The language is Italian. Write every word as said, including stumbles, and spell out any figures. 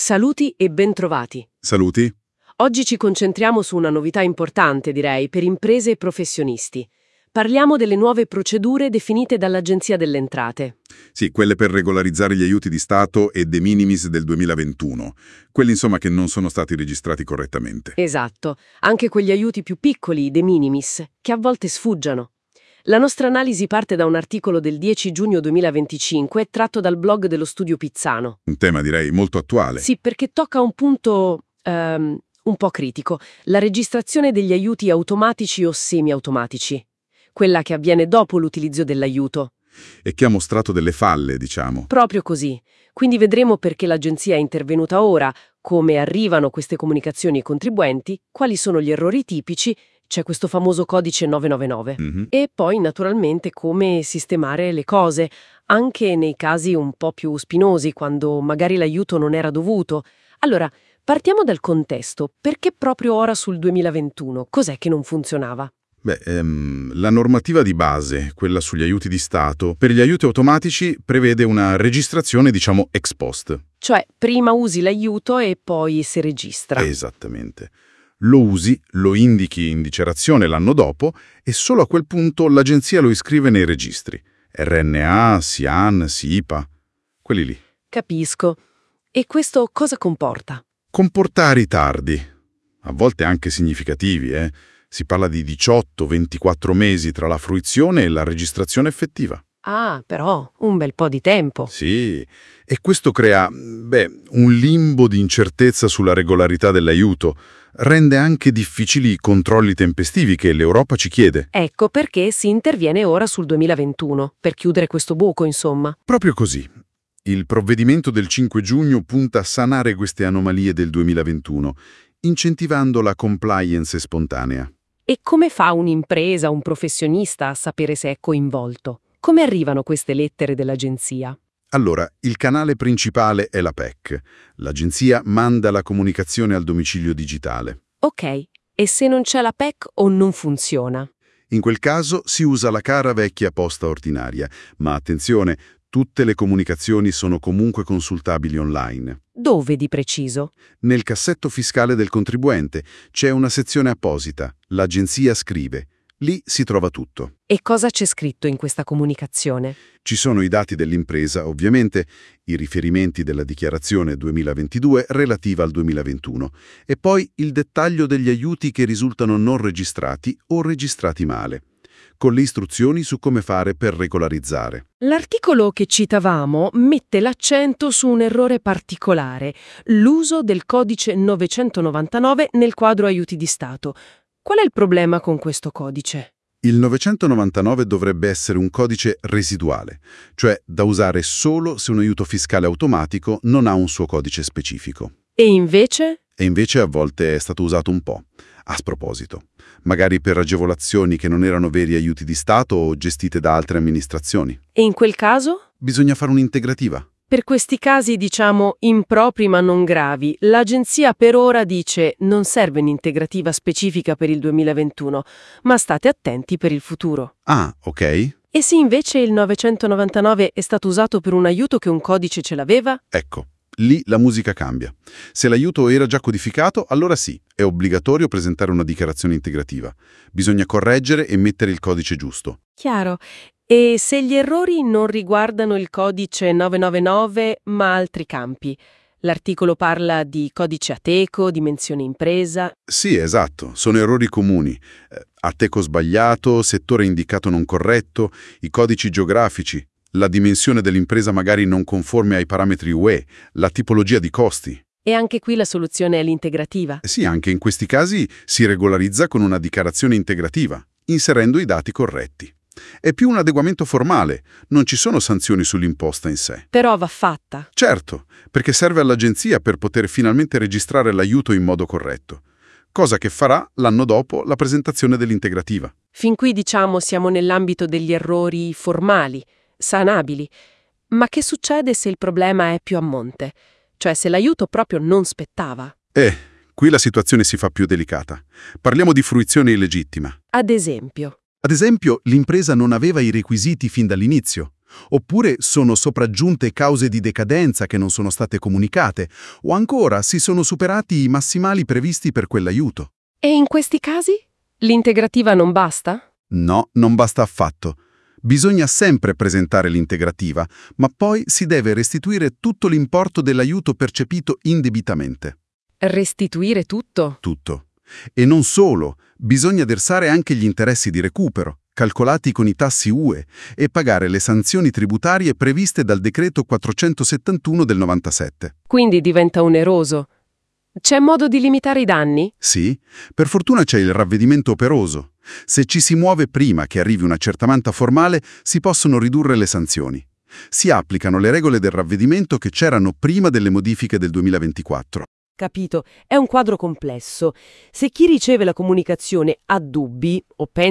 Saluti e bentrovati. Saluti. Oggi ci concentriamo su una novità importante, direi, per imprese e professionisti. Parliamo delle nuove procedure definite dall'Agenzia delle Entrate. Sì, quelle per regolarizzare gli aiuti di Stato e de minimis del duemilaventuno. Quelli, insomma, che non sono stati registrati correttamente. Esatto, anche quegli aiuti più piccoli, i de minimis, che a volte sfuggiano. La nostra analisi parte da un articolo del dieci giugno duemilaventicinque tratto dal blog dello Studio Pizzano. Un tema, direi, molto attuale. Sì, perché tocca un punto ehm, un po' critico, la registrazione degli aiuti automatici o semiautomatici, quella che avviene dopo l'utilizzo dell'aiuto. E che ha mostrato delle falle, diciamo. Proprio così. Quindi vedremo perché l'agenzia è intervenuta ora, come arrivano queste comunicazioni ai contribuenti, quali sono gli errori tipici. C'è questo famoso codice nove nove nove. Mhm. E poi, naturalmente, come sistemare le cose, anche nei casi un po' più spinosi, quando magari l'aiuto non era dovuto. Allora, partiamo dal contesto. Perché proprio ora sul duemilaventuno? Cos'è che non funzionava? Beh, ehm, la normativa di base, quella sugli aiuti di Stato, per gli aiuti automatici prevede una registrazione, diciamo, ex post. Cioè, prima usi l'aiuto e poi si registra. Esattamente. Lo usi, lo indichi in dichiarazione l'anno dopo e solo a quel punto l'agenzia lo iscrive nei registri. R N A, SIAN, SIPA, quelli lì. Capisco. E questo cosa comporta? Comporta ritardi, a volte anche significativi, eh. Si parla di diciotto ventiquattro mesi tra la fruizione e la registrazione effettiva. Ah, però, un bel po' di tempo. Sì, e questo crea, beh, un limbo di incertezza sulla regolarità dell'aiuto. Rende anche difficili i controlli tempestivi che l'Europa ci chiede. Ecco perché si interviene ora sul duemilaventuno, per chiudere questo buco, insomma. Proprio così. Il provvedimento del cinque giugno punta a sanare queste anomalie del duemilaventuno, incentivando la compliance spontanea. E come fa un'impresa, un professionista a sapere se è coinvolto? Come arrivano queste lettere dell'agenzia? Allora, il canale principale è la P E C. L'agenzia manda la comunicazione al domicilio digitale. Ok, e se non c'è la P E C o non funziona? In quel caso si usa la cara vecchia posta ordinaria, ma attenzione, tutte le comunicazioni sono comunque consultabili online. Dove di preciso? Nel cassetto fiscale del contribuente c'è una sezione apposita, l'agenzia scrive. Lì si trova tutto. E cosa c'è scritto in questa comunicazione? Ci sono i dati dell'impresa, ovviamente, i riferimenti della dichiarazione duemilaventidue relativa al duemilaventuno e poi il dettaglio degli aiuti che risultano non registrati o registrati male, con le istruzioni su come fare per regolarizzare. L'articolo che citavamo mette l'accento su un errore particolare, l'uso del codice novecentonovantanove nel quadro aiuti di Stato. Qual è il problema con questo codice? Il novecentonovantanove dovrebbe essere un codice residuale, cioè da usare solo se un aiuto fiscale automatico non ha un suo codice specifico. E invece? E invece a volte è stato usato un po', a sproposito, magari per agevolazioni che non erano veri aiuti di Stato o gestite da altre amministrazioni. E in quel caso? Bisogna fare un'integrativa. Per questi casi, diciamo, impropri ma non gravi, l'agenzia per ora dice non serve un'integrativa specifica per il duemilaventuno, ma state attenti per il futuro. Ah, ok. E se invece il novecentonovantanove è stato usato per un aiuto che un codice ce l'aveva? Ecco, lì la musica cambia. Se l'aiuto era già codificato, allora sì, è obbligatorio presentare una dichiarazione integrativa. Bisogna correggere e mettere il codice giusto. Chiaro. E se gli errori non riguardano il codice nove nove nove, ma altri campi? L'articolo parla di codice Ateco, dimensione impresa. Sì, esatto, sono errori comuni. Eh, Ateco sbagliato, settore indicato non corretto, i codici geografici, la dimensione dell'impresa magari non conforme ai parametri U E, la tipologia di costi. E anche qui la soluzione è l'integrativa. Sì, anche in questi casi si regolarizza con una dichiarazione integrativa, inserendo i dati corretti. È più un adeguamento formale, non ci sono sanzioni sull'imposta in sé. Però va fatta. Certo, perché serve all'agenzia per poter finalmente registrare l'aiuto in modo corretto, cosa che farà l'anno dopo la presentazione dell'integrativa. Fin qui, diciamo, siamo nell'ambito degli errori formali, sanabili. Ma che succede se il problema è più a monte? Cioè se l'aiuto proprio non spettava? Eh, qui la situazione si fa più delicata. Parliamo di fruizione illegittima. Ad esempio? Ad esempio, l'impresa non aveva i requisiti fin dall'inizio. Oppure sono sopraggiunte cause di decadenza che non sono state comunicate, o ancora si sono superati i massimali previsti per quell'aiuto. E in questi casi? L'integrativa non basta? No, non basta affatto. Bisogna sempre presentare l'integrativa, ma poi si deve restituire tutto l'importo dell'aiuto percepito indebitamente. Restituire tutto? Tutto. E non solo, bisogna versare anche gli interessi di recupero, calcolati con i tassi U E, e pagare le sanzioni tributarie previste dal decreto quattrocentosettantuno del novantasette. Quindi diventa oneroso. C'è modo di limitare i danni? Sì, per fortuna c'è il ravvedimento operoso. Se ci si muove prima che arrivi un accertamento formale, si possono ridurre le sanzioni. Si applicano le regole del ravvedimento che c'erano prima delle modifiche del duemilaventiquattro. Capito, è un quadro complesso. Se chi riceve la comunicazione ha dubbi o pensa